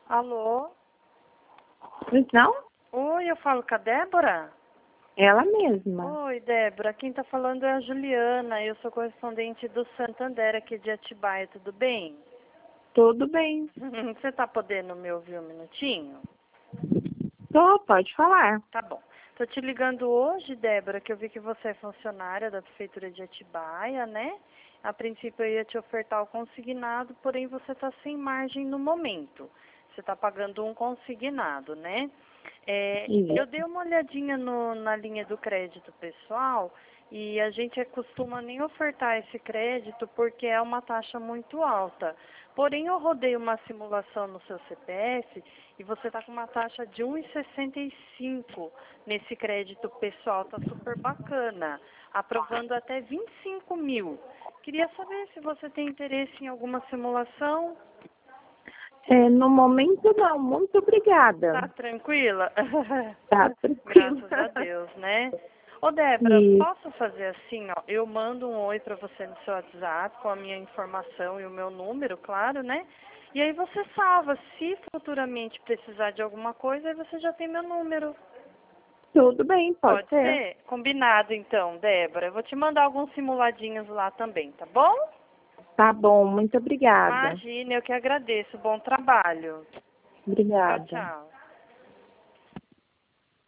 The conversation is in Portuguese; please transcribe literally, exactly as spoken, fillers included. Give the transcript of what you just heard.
Alô? Pois não? Oi, eu falo com a Débora? Ela mesma. Oi, Débora. Quem tá falando é a Juliana. Eu sou correspondente do Santander aqui de Atibaia. Tudo bem? Tudo bem. Você tá podendo me ouvir um minutinho? Tô, pode falar. Tá bom. Tô te ligando hoje, Débora, que eu vi que você é funcionária da Prefeitura de Atibaia, né? A princípio eu ia te ofertar o consignado, porém você tá sem margem no momento. Você tá pagando um consignado, né? É, eu Isso. dei uma olhadinha no, na linha do crédito pessoal e a gente costuma nem ofertar esse crédito porque é uma taxa muito alta. Porém, eu rodei uma simulação no seu C P F e você está com uma taxa de um vírgula sessenta e cinco nesse crédito pessoal. Está super bacana, aprovando até vinte e cinco mil. Queria saber se você tem interesse em alguma simulação. É, no momento não, muito obrigada. Tá tranquila? Tá tranquilo. Graças a Deus, né? Ô, Débora, E posso fazer assim, ó? Eu mando um oi pra você no seu WhatsApp com a minha informação e o meu número, claro, né? E aí você salva. Se futuramente precisar de alguma coisa, aí você já tem meu número. tudo bem, pode Pode ser. ser? Combinado, então, Débora. Eu vou te mandar alguns simuladinhos lá também, tá bom? Tá bom, muito obrigada. Imagina, eu que agradeço. Bom trabalho. Tchau, Obrigada. tchau.